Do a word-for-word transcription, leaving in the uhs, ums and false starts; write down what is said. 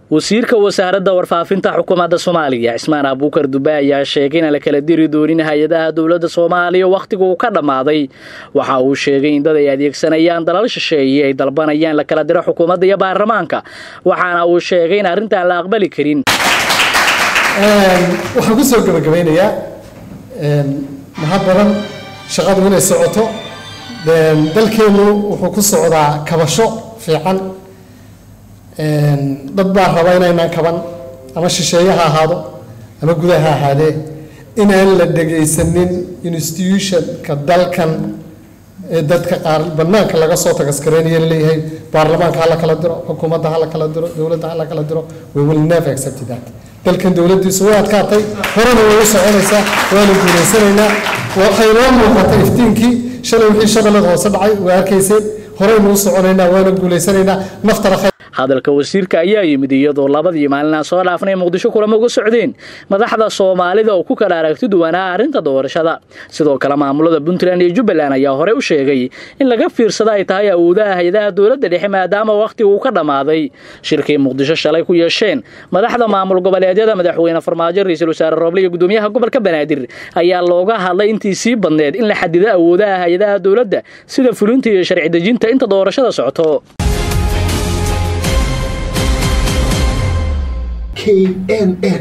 wasiirka wasaaradda warfaafinta xukuumadda Soomaaliya Ismaan Abuukar Dube ayaa sheegay in la kala diri doonin hay'adaha dawladda Soomaaliya waqtigu uu ka dhamaaday waxa uu sheegay in dad ay adeegsanayaan dalal shisheeye ay dalbanayaan la kala diro xukuumadda iyo baarlamaanka waxaana uu sheegay in arrintan la aqbali karin ee waxa ku soo gabagabeynayaa ee mahadbaran shaqadu inay socoto dalkeenu wuxuu ku socdaa kabasho fiican dad baa raba inaynan kaban ama shisheeyaha ahaado ama gudaha ahaadee inaan la dhageysanin institution ka dalkan ee dadka qaar banaanka laga soo tagaskareeyay leeyahay baarlamaanka la kala diro xukuumadda la kala diro dawladda la kala diro we will never accept that dalkan dawladdiisu way adkaatay horena way soconaysaa waana guuleysanaynaa waxayna muuqatay iftiinkii shalay wixii shaqada hoose dhacay way arkaysay horena u soconaynaa waana guuleysanaynaa naftara hadalka wasiirka ayaa yimid iyadoo labadii maalin soo dhaafnay Muqdisho kulamo uga socdeen madaxda Soomaalida oo ku kala aragti duwanaa arrinta doorashada sidoo kale maamulada Puntland iyo Jubbaland ayaa hore u sheegay in laga fiirsado ay tahay awoodaha hay'adaha dawladda dhexe maadaama waqti uu ka dhamaaday shirkii Muqdisho shalay ku yeesheen madaxda maamul goboleedyada madaxweyne Farmaajo ra'iisul wasaare Roble iyo gudoomiyaha gobolka Banaadir ayaa looga hadlay intii si badneed in la xadido awoodaha hay'adaha dawladda sida fulinta iyo sharci dejinta inta doorashada socoto K N N